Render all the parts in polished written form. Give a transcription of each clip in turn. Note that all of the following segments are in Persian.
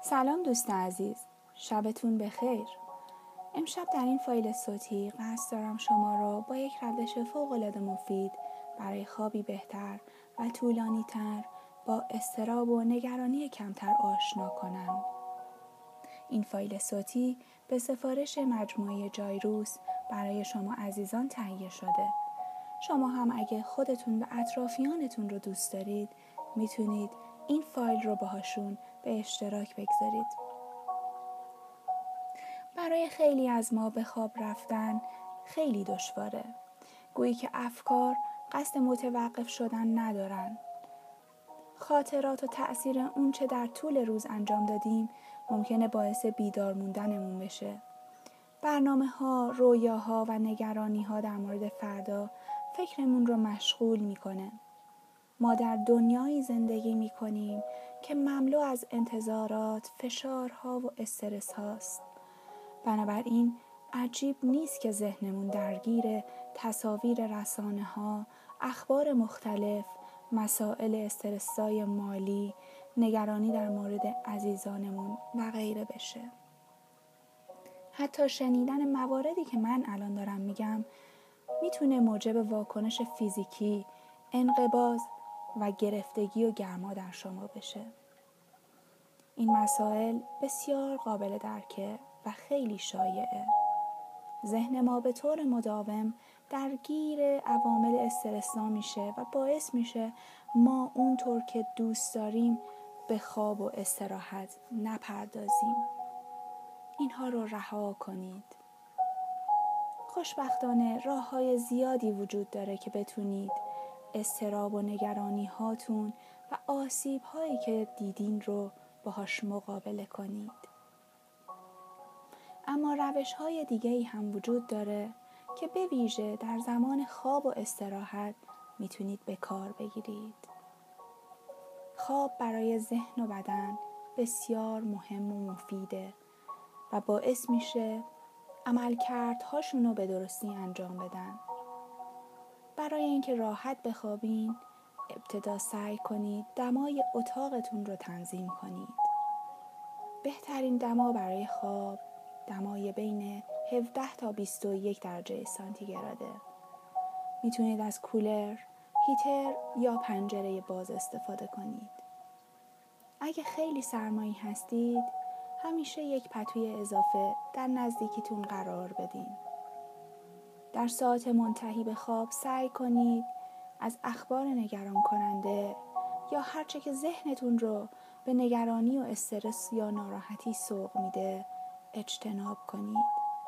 سلام دوست عزیز، شبتون بخیر. امشب در این فایل صوتی قصد دارم شما را با یک روش فوق‌العاده مفید برای خوابی بهتر و طولانی‌تر با اضطراب و نگرانی کمتر آشنا کنم. این فایل صوتی به سفارش مجموعه جایروس برای شما عزیزان تهیه شده. شما هم اگه خودتون و اطرافیانتون رو دوست دارید میتونید این فایل رو باهاشون به اشتراک بگذارید. برای خیلی از ما به خواب رفتن خیلی دشواره. گویی که افکار قصد متوقف شدن ندارن. خاطرات و تأثیر اون چه در طول روز انجام دادیم ممکنه باعث بیدار موندنمون بشه. برنامه‌ها، رویاها و نگرانی‌ها در مورد فردا فکرمون رو مشغول میکنه. ما در دنیایی زندگی میکنیم که مملو از انتظارات، فشارها و استرس هاست. بنابراین عجیب نیست که ذهنمون درگیر تصاویر رسانه‌ها، اخبار مختلف، مسائل استرس‌زای مالی، نگرانی در مورد عزیزانمون و غیره بشه. حتی شنیدن مواردی که من الان دارم میگم میتونه موجب واکنش فیزیکی، انقباض و گرفتگی و گرما در شما بشه. این مسائل بسیار قابل درکه و خیلی شایعه. ذهن ما به طور مداوم درگیر عوامل استرس‌زا میشه و باعث میشه ما اونطور که دوست داریم به خواب و استراحت نپردازیم. اینها رو رها کنید. خوشبختانه راه‌های زیادی وجود داره که بتونید اضطراب و نگرانی هاتون و آسیب هایی که دیدین رو باهاش مقابله کنید. اما روش های دیگه‌ای هم وجود داره که به ویژه در زمان خواب و استراحت میتونید به کار بگیرید. خواب برای ذهن و بدن بسیار مهم و مفیده و باعث میشه عملکردهاشون رو به درستی انجام بدن. برای اینکه راحت بخوابین، ابتدا سعی کنید دمای اتاقتون رو تنظیم کنید. بهترین دما برای خواب دمای بین 17 تا 21 درجه سانتیگراده. میتونید از کولر، هیتر یا پنجره باز استفاده کنید. اگه خیلی سرمایی هستید، همیشه یک پتوی اضافه در نزدیکیتون قرار بدین. در ساعت منتهی به خواب سعی کنید از اخبار نگران کننده یا هرچه که ذهنتون رو به نگرانی و استرس یا ناراحتی سوق میده اجتناب کنید.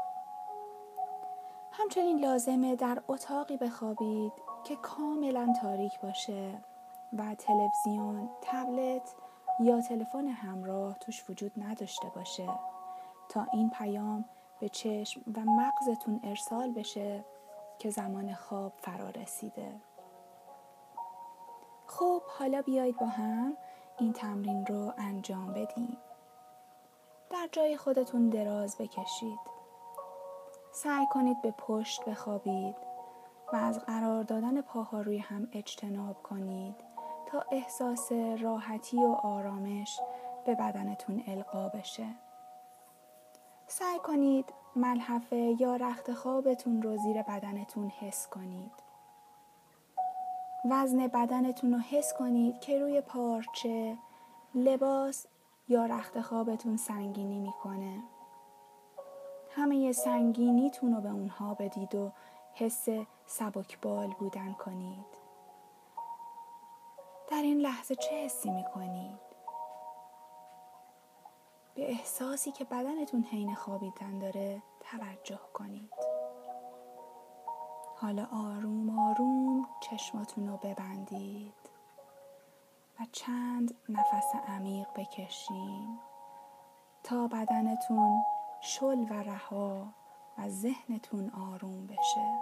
همچنین لازمه در اتاقی بخوابید که کاملا تاریک باشه و تلویزیون، تبلت یا تلفن همراه توش وجود نداشته باشه تا این پیام به چشم و مغزتون ارسال بشه که زمان خواب فرا رسیده. خب حالا بیایید با هم این تمرین رو انجام بدیم. در جای خودتون دراز بکشید. سعی کنید به پشت بخوابید و از قرار دادن پاها روی هم اجتناب کنید تا احساس راحتی و آرامش به بدنتون القا بشه. سعی کنید ملحفه یا رخت خوابتون رو زیر بدنتون حس کنید. وزن بدنتون رو حس کنید که روی پارچه، لباس یا رخت خوابتون سنگینی میکنه. همه سنگینیتون رو به اونها بدید و حس سبکبال بودن کنید. در این لحظه چه حسی میکنید؟ به احساسی که بدنتون حین خوابیدن داره توجه کنید. حالا آروم آروم چشماتون رو ببندید و چند نفس عمیق بکشین تا بدنتون شل و رها و ذهنتون آروم بشه.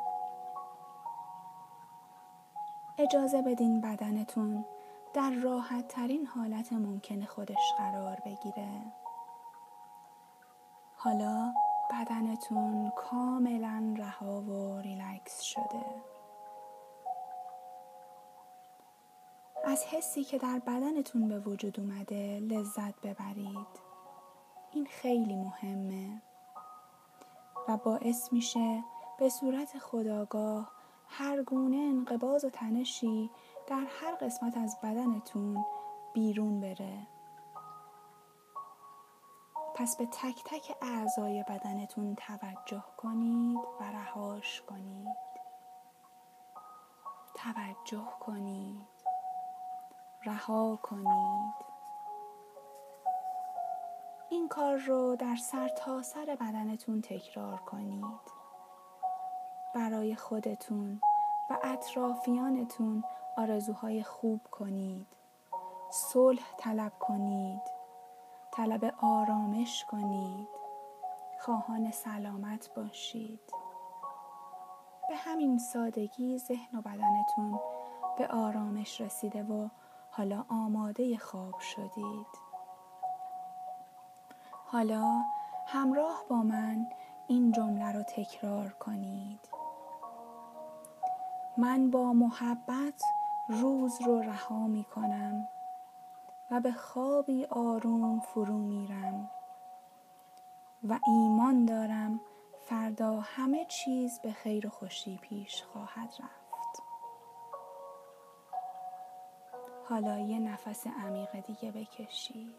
اجازه بدین بدنتون در راحت ترین حالت ممکن خودش قرار بگیره. حالا بدنتون کاملا رها و ریلکس شده. از حسی که در بدنتون به وجود اومده لذت ببرید. این خیلی مهمه و باعث میشه به صورت خودآگاه هر گونه انقباض و تنشی در هر قسمت از بدنتون بیرون بره. پس به تک تک اعضای بدنتون توجه کنید و رهاش کنید. توجه کنید، رها کنید. این کار رو در سر تا سر بدنتون تکرار کنید. برای خودتون و اطرافیانتون آرزوهای خوب کنید. صلح طلب کنید. طلب آرامش کنید. خواهان سلامت باشید. به همین سادگی ذهن و بدنتون به آرامش رسیده و حالا آماده خواب شدید. حالا همراه با من این جمله رو تکرار کنید. من با محبت روز رو رها می کنم و به خوابی آروم فرو میرم و ایمان دارم فردا همه چیز به خیر و خوشی پیش خواهد رفت. حالا یه نفس عمیق دیگه بکشید.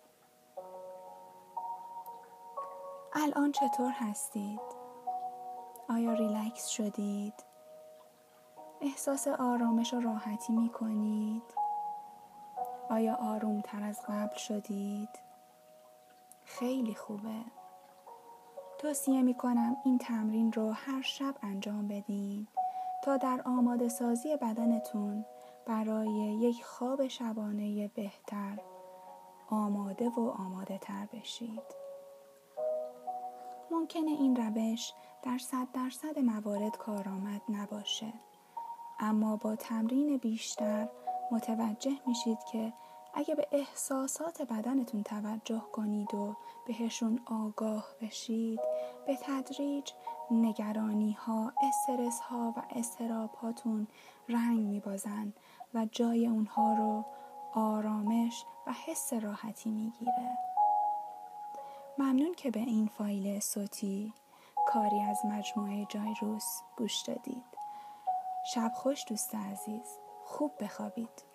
الان چطور هستید؟ آیا ریلکس شدید؟ احساس آرامش و راحتی می کنید؟ آیا آروم تر از قبل شدید؟ خیلی خوبه. توصیه می کنم این تمرین رو هر شب انجام بدین تا در آماده سازی بدنتون برای یک خواب شبانه بهتر آماده تر بشید. ممکنه این روش در 100% موارد کارآمد نباشه، اما با تمرین بیشتر متوجه میشید که اگه به احساسات بدنتون توجه کنید و بهشون آگاه بشید، به تدریج نگرانی ها، استرس ها و اضطراب هاتون رنگ میبازن و جای اونها رو آرامش و حس راحتی میگیره. ممنون که به این فایل صوتی کاری از مجموعه جایروس گوش دادید. شب خوش دوست عزیز. خوب بخوابید.